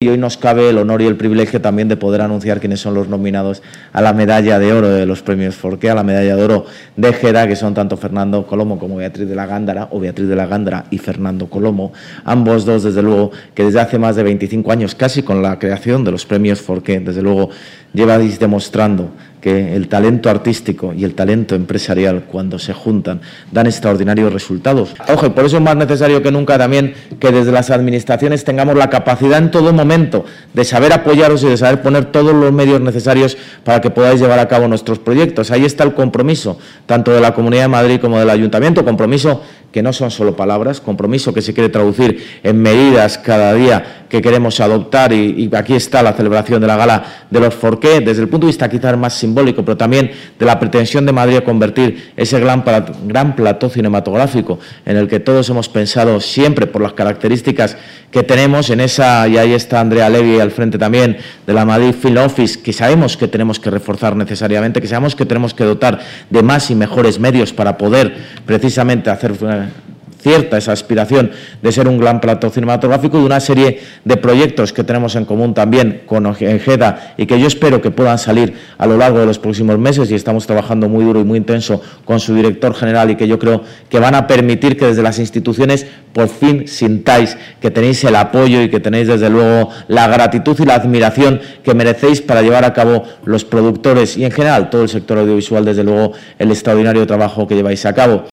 Y hoy nos cabe el honor y el privilegio también de poder anunciar quiénes son los nominados a la medalla de oro de los premios Forqué, a la medalla de oro de Ejeda, que son tanto Fernando Colomo como Beatriz de la Gándara, o Beatriz de la Gándara y Fernando Colomo, ambos dos, desde luego, que desde hace más de 25 años, casi con la creación de los premios Forqué, desde luego, lleváis demostrando que el talento artístico y el talento empresarial, cuando se juntan, dan extraordinarios resultados. Ojo, y por eso es más necesario que nunca también que desde las administraciones tengamos la capacidad en todo momento de saber apoyaros y de saber poner todos los medios necesarios para que podáis llevar a cabo nuestros proyectos. Ahí está el compromiso, tanto de la Comunidad de Madrid como del Ayuntamiento, compromiso que no son solo palabras, compromiso que se quiere traducir en medidas cada día que queremos adoptar, y aquí está la celebración de la Gala de los Forqué, desde el punto de vista quizás más simbólico, pero también de la pretensión de Madrid a convertir ese gran plató cinematográfico en el que todos hemos pensado siempre por las características que tenemos en esa, y ahí está Andrea Levy al frente también de la Madrid Film Office, que sabemos que tenemos que reforzar necesariamente, que sabemos que tenemos que dotar de más y mejores medios para poder precisamente hacer cierta esa aspiración de ser un gran plató cinematográfico, y una serie de proyectos que tenemos en común también con Ejeda y que yo espero que puedan salir a lo largo de los próximos meses, y estamos trabajando muy duro y muy intenso con su director general, y que yo creo que van a permitir que desde las instituciones por fin sintáis que tenéis el apoyo y que tenéis desde luego la gratitud y la admiración que merecéis para llevar a cabo los productores y en general todo el sector audiovisual, desde luego el extraordinario trabajo que lleváis a cabo.